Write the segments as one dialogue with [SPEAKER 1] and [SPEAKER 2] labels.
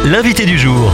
[SPEAKER 1] l'invité du jour.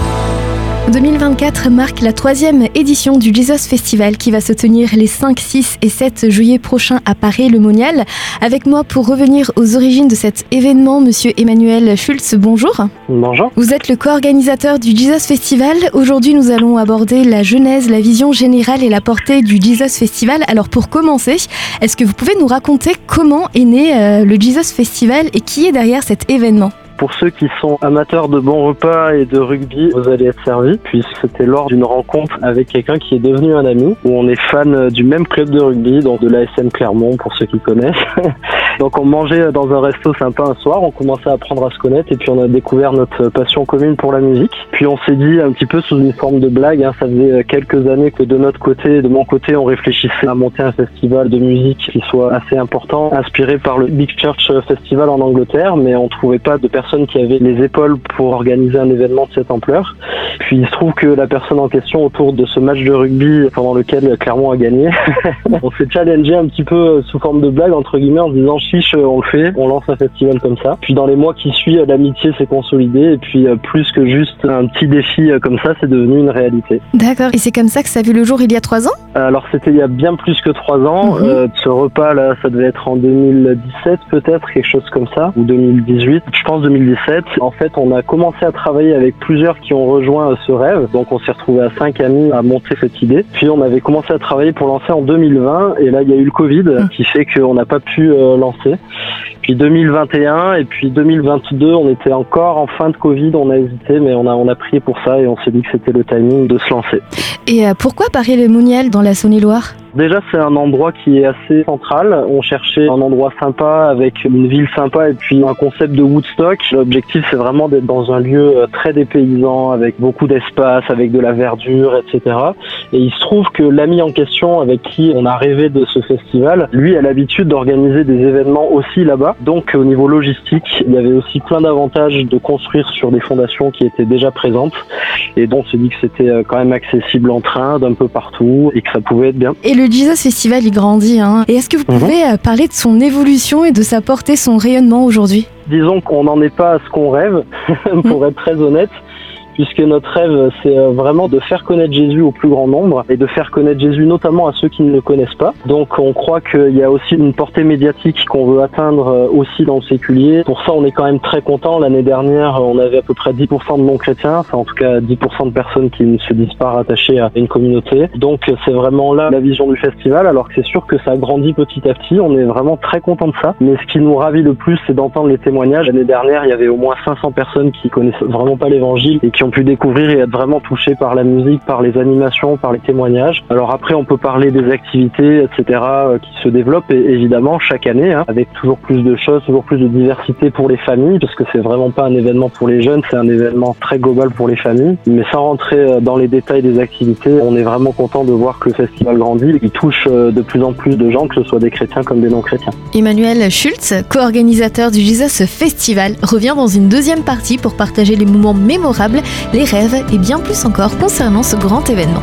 [SPEAKER 2] 2024 marque la 3e édition du Jesus Festival qui va se tenir les 5, 6 et 7 juillet prochains à Paray-le-Monial. Avec moi pour revenir aux origines de cet événement, monsieur Emmanuel Schultz, bonjour.
[SPEAKER 3] Bonjour.
[SPEAKER 2] Vous êtes le co-organisateur du Jesus Festival. Aujourd'hui, nous allons aborder la genèse, la vision générale et la portée du Jesus Festival. Alors pour commencer, est-ce que vous pouvez nous raconter comment est né le Jesus Festival et qui est derrière cet événement ?
[SPEAKER 3] Pour ceux qui sont amateurs de bons repas et de rugby, vous allez être servis, puisque c'était lors d'une rencontre avec quelqu'un qui est devenu un ami, où on est fan du même club de rugby, donc de l'ASM Clermont, pour ceux qui connaissent. Donc on mangeait dans un resto sympa un soir, on commençait à apprendre à se connaître, et puis on a découvert notre passion commune pour la musique. Puis on s'est dit un petit peu sous une forme de blague, ça faisait quelques années que de notre côté, de mon côté, on réfléchissait à monter un festival de musique qui soit assez important, inspiré par le Big Church Festival en Angleterre, mais on trouvait pas de personnes qui avaient les épaules pour organiser un événement de cette ampleur. Puis il se trouve que la personne en question autour de ce match de rugby pendant lequel Clermont a gagné, on s'est challengé un petit peu sous forme de blague entre guillemets en se disant chiche, on le fait, on lance un festival comme ça. Puis dans les mois qui suivent, l'amitié s'est consolidée et puis plus que juste un petit défi comme ça, c'est devenu une réalité.
[SPEAKER 2] D'accord, et c'est comme ça que ça a vu le jour il y a 3 ans ?
[SPEAKER 3] Alors c'était il y a bien plus que 3 ans. Ce repas là, ça devait être en 2017 peut-être, quelque chose comme ça, ou 2018, je pense 2017. En fait, on a commencé à travailler avec plusieurs qui ont rejoint ce rêve. Donc on s'est retrouvé à 5 amis à monter cette idée. Puis on avait commencé à travailler pour lancer en 2020 et là il y a eu le Covid qui fait qu'on n'a pas pu lancer. Puis 2021 et puis 2022, on était encore en fin de Covid, on a hésité mais on a prié pour ça et on s'est dit que c'était le timing de se lancer.
[SPEAKER 2] Et pourquoi Paray-le-Monial dans la Saône-et-Loire ?
[SPEAKER 3] Déjà, c'est un endroit qui est assez central. On cherchait un endroit sympa avec une ville sympa et puis un concept de Woodstock. L'objectif, c'est vraiment d'être dans un lieu très dépaysant avec beaucoup d'espace, avec de la verdure, etc. Et il se trouve que l'ami en question avec qui on a rêvé de ce festival, lui a l'habitude d'organiser des événements aussi là-bas. Donc, au niveau logistique, il y avait aussi plein d'avantages de construire sur des fondations qui étaient déjà présentes. Et donc, on s'est dit que c'était quand même accessible en train d'un peu partout et que ça pouvait être bien.
[SPEAKER 2] Et le Jesus Festival, il grandit, Et est-ce que vous pouvez parler de son évolution et de sa portée, son rayonnement aujourd'hui ?
[SPEAKER 3] Disons qu'on n'en est pas à ce qu'on rêve, pour être très honnête. Puisque notre rêve, c'est vraiment de faire connaître Jésus au plus grand nombre et de faire connaître Jésus notamment à ceux qui ne le connaissent pas. Donc on croit qu'il y a aussi une portée médiatique qu'on veut atteindre aussi dans le séculier. Pour ça, on est quand même très content. L'année dernière, on avait à peu près 10% de non-chrétiens, enfin en tout cas 10% de personnes qui ne se disent pas rattachées à une communauté. Donc c'est vraiment là la vision du festival, alors que c'est sûr que ça grandit petit à petit. On est vraiment très content de ça. Mais ce qui nous ravit le plus, c'est d'entendre les témoignages. L'année dernière, il y avait au moins 500 personnes qui connaissaient vraiment pas l'évangile et qui ont pu découvrir et être vraiment touchés par la musique, par les animations, par les témoignages. Alors après, on peut parler des activités, etc. qui se développent et évidemment chaque année, avec toujours plus de choses, toujours plus de diversité pour les familles, parce que c'est vraiment pas un événement pour les jeunes, c'est un événement très global pour les familles. Mais sans rentrer dans les détails des activités, on est vraiment content de voir que le festival grandit et qu'il touche de plus en plus de gens, que ce soit des chrétiens comme des non-chrétiens.
[SPEAKER 2] Emmanuel Schultz, co-organisateur du Jesus Festival, revient dans une deuxième partie pour partager les moments mémorables, les rêves et bien plus encore concernant ce grand événement.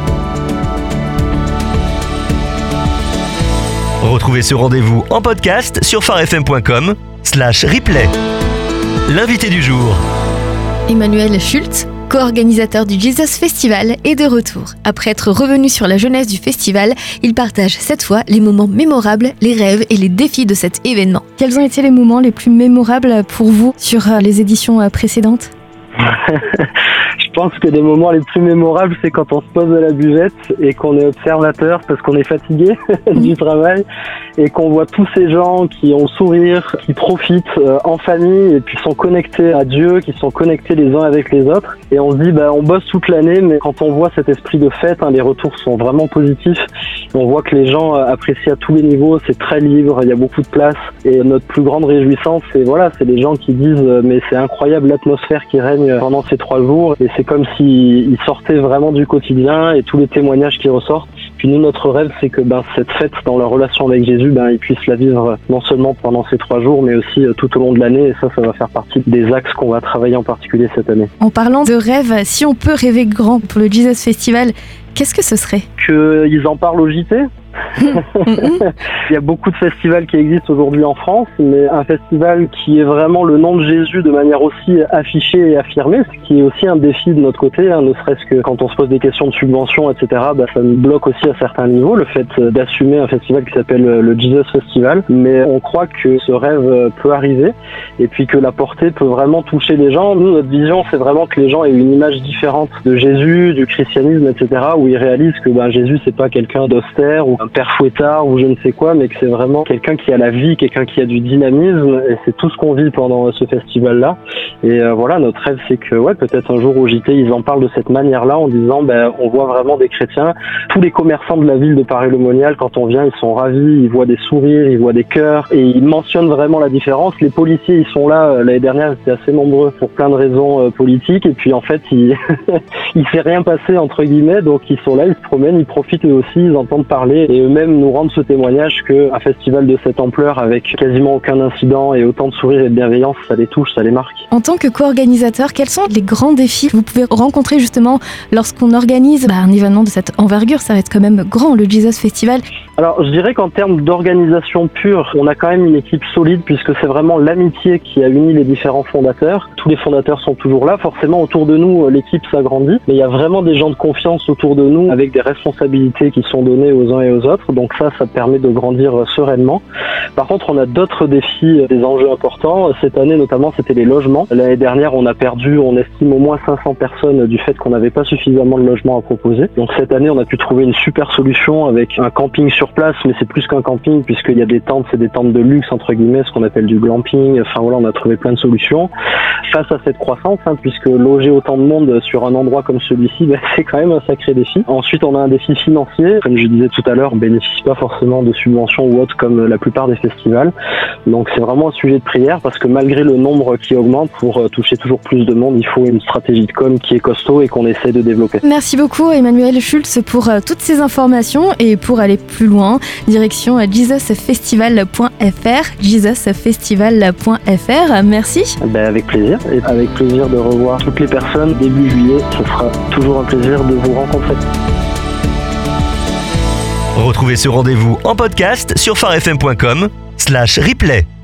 [SPEAKER 1] Retrouvez ce rendez-vous en podcast sur farfm.com/replay. L'invité du jour.
[SPEAKER 2] Emmanuel Schultz, co-organisateur du Jesus Festival, est de retour. Après être revenu sur la jeunesse du festival, il partage cette fois les moments mémorables, les rêves et les défis de cet événement. Quels ont été les moments les plus mémorables pour vous sur les éditions précédentes ?
[SPEAKER 3] Je pense que les moments les plus mémorables, c'est quand on se pose à la buvette et qu'on est observateur parce qu'on est fatigué du travail et qu'on voit tous ces gens qui ont le sourire, qui profitent en famille et puis sont connectés à Dieu, qui sont connectés les uns avec les autres. Et on se dit, on bosse toute l'année, mais quand on voit cet esprit de fête, les retours sont vraiment positifs. On voit que les gens apprécient à tous les niveaux, c'est très libre, il y a beaucoup de place. Et notre plus grande réjouissance, c'est les gens qui disent, mais c'est incroyable l'atmosphère qui règne pendant ces 3 jours. Et c'est comme s'ils sortaient vraiment du quotidien et tous les témoignages qui ressortent. Puis nous, notre rêve, c'est que cette fête dans leur relation avec Jésus, ils puissent la vivre non seulement pendant ces 3 jours, mais aussi tout au long de l'année. Et ça va faire partie des axes qu'on va travailler en particulier cette année.
[SPEAKER 2] En parlant de rêve, si on peut rêver grand pour le Jesus Festival, qu'est-ce que ce serait ?
[SPEAKER 3] Qu'ils en parlent au JT, Il y a beaucoup de festivals qui existent aujourd'hui en France, mais un festival qui est vraiment le nom de Jésus de manière aussi affichée et affirmée, ce qui est aussi un défi de notre côté, ne serait-ce que quand on se pose des questions de subventions, etc., ça nous bloque aussi à certains niveaux, le fait d'assumer un festival qui s'appelle le Jesus Festival. Mais on croit que ce rêve peut arriver, et puis que la portée peut vraiment toucher les gens. Nous, notre vision, c'est vraiment que les gens aient une image différente de Jésus, du christianisme, etc., où ils réalisent que Jésus, c'est pas quelqu'un d'austère ou un père fouettard ou je ne sais quoi, mais que c'est vraiment quelqu'un qui a la vie, quelqu'un qui a du dynamisme, et c'est tout ce qu'on vit pendant ce festival-là. Et voilà, notre rêve, c'est que peut-être un jour au JT, ils en parlent de cette manière-là, en disant on voit vraiment des chrétiens. Tous les commerçants de la ville de Paray-le-Monial, quand on vient, ils sont ravis, ils voient des sourires, ils voient des cœurs, et ils mentionnent vraiment la différence. Les policiers, ils sont là, l'année dernière, ils étaient assez nombreux pour plein de raisons politiques, et puis en fait, il s'est rien passé, entre guillemets, donc ils sont là, ils se promènent, ils profitent eux aussi, ils entendent parler, et eux-mêmes nous rendent ce témoignage qu'un festival de cette ampleur, avec quasiment aucun incident et autant de sourires et de bienveillance, ça les touche, ça les marque.
[SPEAKER 2] En tant que co-organisateur, quels sont les grands défis que vous pouvez rencontrer justement lorsqu'on organise un événement de cette envergure? Ça va être quand même grand, le Jesus Festival.
[SPEAKER 3] Alors, je dirais qu'en termes d'organisation pure, on a quand même une équipe solide, puisque c'est vraiment l'amitié qui a uni les différents fondateurs. Tous les fondateurs sont toujours là. Forcément, autour de nous, l'équipe s'agrandit, mais il y a vraiment des gens de confiance autour de nous, avec des responsabilités qui sont données aux uns et aux autres. Donc ça permet de grandir sereinement. Par contre, on a d'autres défis, des enjeux importants. Cette année, notamment, c'était les logements. L'année dernière, on a perdu, on estime, au moins 500 personnes du fait qu'on n'avait pas suffisamment de logements à proposer. Donc cette année, on a pu trouver une super solution avec un camping sur place, mais c'est plus qu'un camping, puisqu'il y a des tentes, c'est des tentes de luxe, entre guillemets, ce qu'on appelle du glamping. Enfin voilà, on a trouvé plein de solutions. Face à cette croissance, puisque loger autant de monde sur un endroit comme celui-ci, c'est quand même un sacré défi. Ensuite, on a un défi financier. Comme je disais tout à l'heure, on ne bénéficie pas forcément de subventions ou autres comme la plupart des festivals. Donc c'est vraiment un sujet de prière, parce que malgré le nombre qui augmente, pour toucher toujours plus de monde, il faut une stratégie de com qui est costaud et qu'on essaie de développer.
[SPEAKER 2] Merci beaucoup Emmanuel Schultz pour toutes ces informations, et pour aller plus loin, direction jesusfestival.fr, jesusfestival.fr. Merci.
[SPEAKER 3] Avec plaisir, et avec plaisir de revoir toutes les personnes début juillet. Ce sera toujours un plaisir de vous rencontrer.
[SPEAKER 1] Retrouvez ce rendez-vous en podcast sur farfm.com/replay.